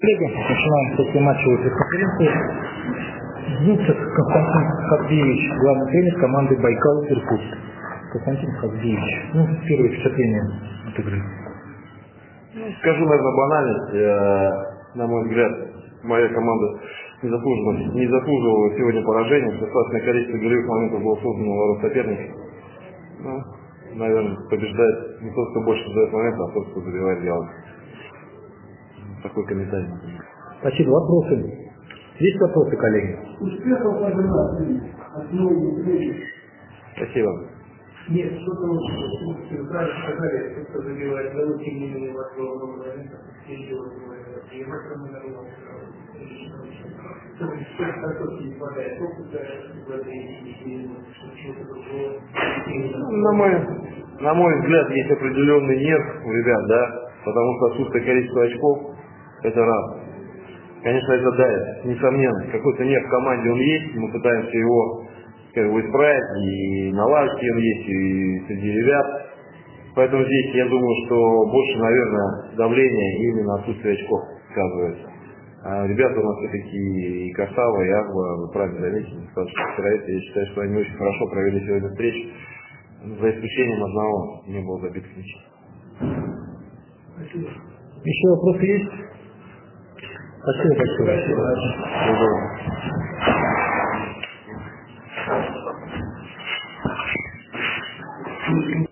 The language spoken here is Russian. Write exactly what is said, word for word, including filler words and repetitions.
Коллеги, начинаем после матчевой пресс-конференции. Зинцев Константин Хабдеевич, главный тренер команды Байкал Иркутск. Константин Хабдеевич, ну, первое впечатление от игры. Скажу, наверное, банальность. Э, на мой взгляд, моя команда не заслуживала, не заслуживала сегодня поражения. Достаточное количество голевых моментов было создано у ворот соперника. Ну, наверное, побеждает не тот, кто больше создает моментов, а тот, кто забивает голы. Такой комментарий. Спасибо. Вопросы? Есть вопросы, коллеги? Успехов пожелаю. Спасибо. Нет, что-то вы правильно сказали, кто забивает голы, тем не менее, вас было много моментов, и в этом на мой, на мой взгляд, есть определенный нерв у ребят, да, потому что отсутствие количества очков – это раз. Конечно, это давит, несомненно. Какой-то нерв в команде он есть, мы пытаемся его как бы исправить, и на лавке он есть, и среди ребят. Поэтому здесь я думаю, что больше, наверное, давление именно отсутствие очков сказывается. А ребята у нас все-таки и Касава, и Агва, вы правильно заметили, вчера я считаю, что они очень хорошо провели сегодня встречу. За исключением одного не было забитых мячей. Еще вопросы есть? Спасибо большое. Спасибо.